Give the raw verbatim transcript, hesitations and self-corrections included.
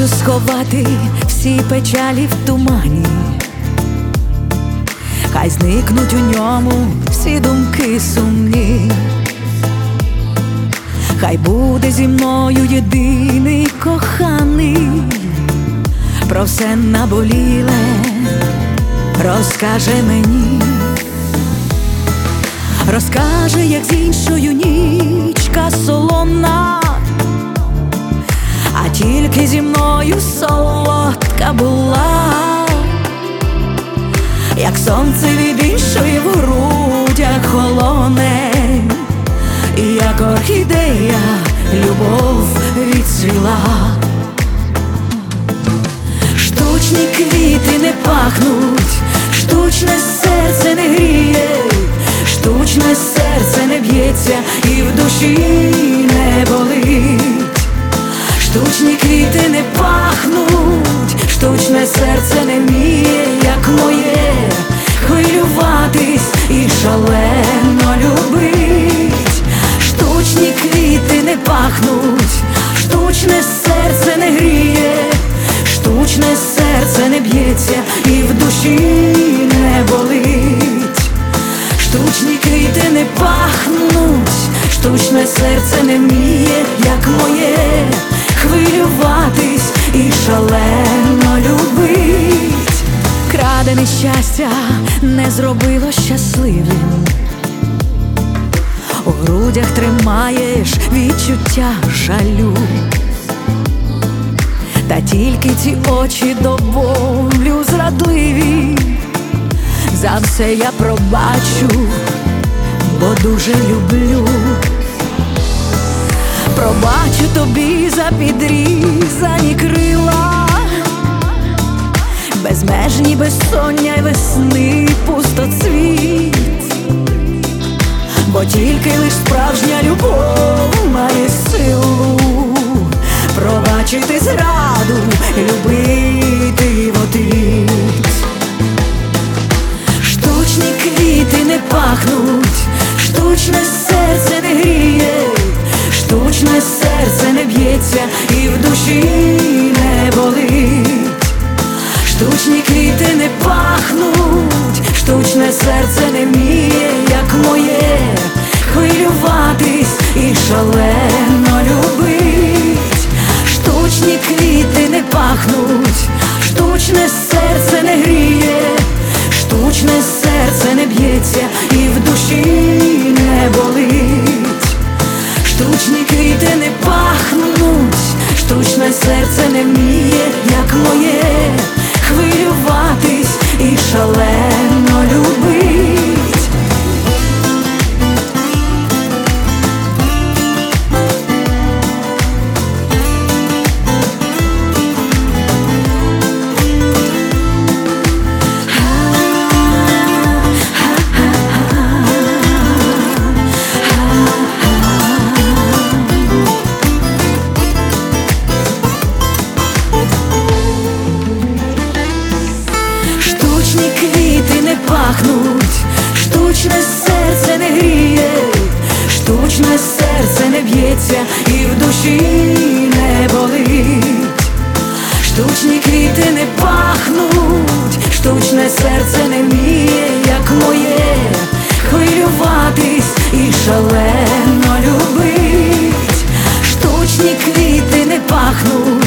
Хочу сховати всі печалі в тумані, хай зникнуть у ньому всі думки сумні. Хай буде зі мною єдиний коханий, про все наболіле розкаже мені. Розкаже, як з іншою нічка солона, а тільки зі мною солодка була. Як сонце від іншої в грудях холоне, і як орхідея любов відцвіла. Штучні квіти не пахнуть, штучне серце не гріє, штучне серце не б'ється і в душі не болить. Штучні квіти не пахнуть, штучне серце не вміє, як моє, хвилюватись і шалено любить. Штучні квіти не пахнуть, штучне серце не гріє, штучне серце не б'ється і в душі не болить. Штучні квіти не пахнуть, штучне серце не вміє, як моє, хвилюватись і шалено любить. Крадене щастя не зробило щасливим, у грудях тримаєш відчуття жалю, та тільки ці очі до болю зрадливі. За все я пробачу, бо дуже люблю. Пробачу тобі за підрізані крила, безмежні безсоння й весни пустоцвіт. Бо тільки лиш справжня любов має силу пробачити зраду, любити в отвіт. Штучні квіти не пахнуть, штучне серце не гріє, штучне серце не б'ється і в душі не болить. Штучні квіти не пахнуть, штучне серце не вміє, як моє, хвилюватись і шалено любить. Штучні квіти не пахнуть, штучне серце не гріє, штучне серце не б'ється і в душі не болить. Штучні квіти не пахнуть, штучне серце не вміє, як моє, хвилюватись і шалено любить. Штучні квіти не пахнуть, штучне серце не гріє, штучне серце не б'ється і в душі не болить. Штучні квіти не пахнуть, штучне серце не вміє, як моє, хвилюватись і шалено любить. Штучні квіти не пахнуть,